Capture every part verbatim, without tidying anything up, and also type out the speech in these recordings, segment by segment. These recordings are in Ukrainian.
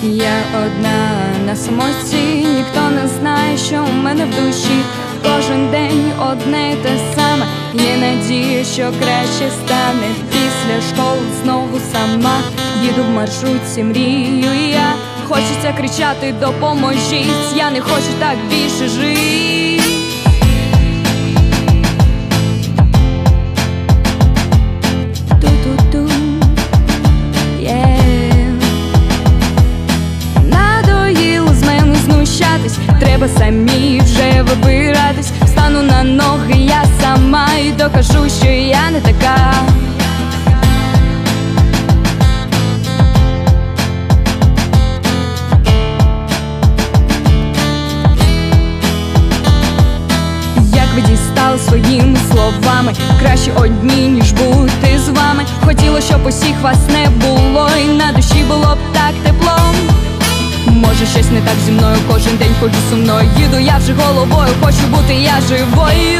Я одна на самоті, ніхто не знає, що у мене в душі. Кожен день одне й те саме. Є надія, що краще стане. Після школи знову сама їду в маршрутці, мрію і я. Хочеться кричати: допоможіть, я не хочу так більше жити. Ту-ту-ту, yeah. Надоїло з мене знущатись, треба самі вже вибиратись. Встану на ноги я сама і докажу, що я не така. Ви дістали своїми словами, краще одні, ніж бути з вами. Хотіла, щоб усіх вас не було, і на душі було б так тепло. Може, щось не так зі мною, кожен день ходжу сумною. Їду я вже головою, хочу бути я живою.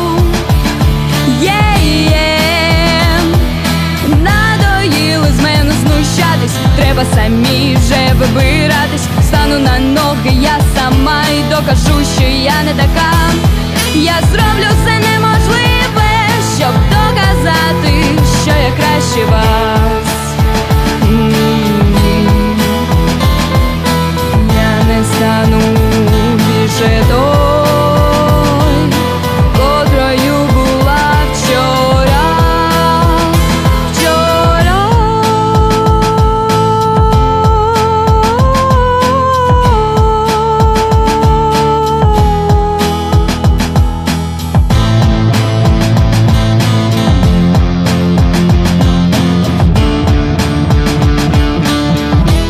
Yeah-yeah. Надоїли з мене знущатись, треба самі вже вибиратись. Стану на ноги я сама і докажу, що я не така. Я зроблю все неможливе, щоб доказати, що я краще вас. Я не стану більше той, котрою була вчора. Вчора.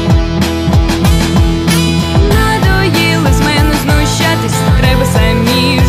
Треба самі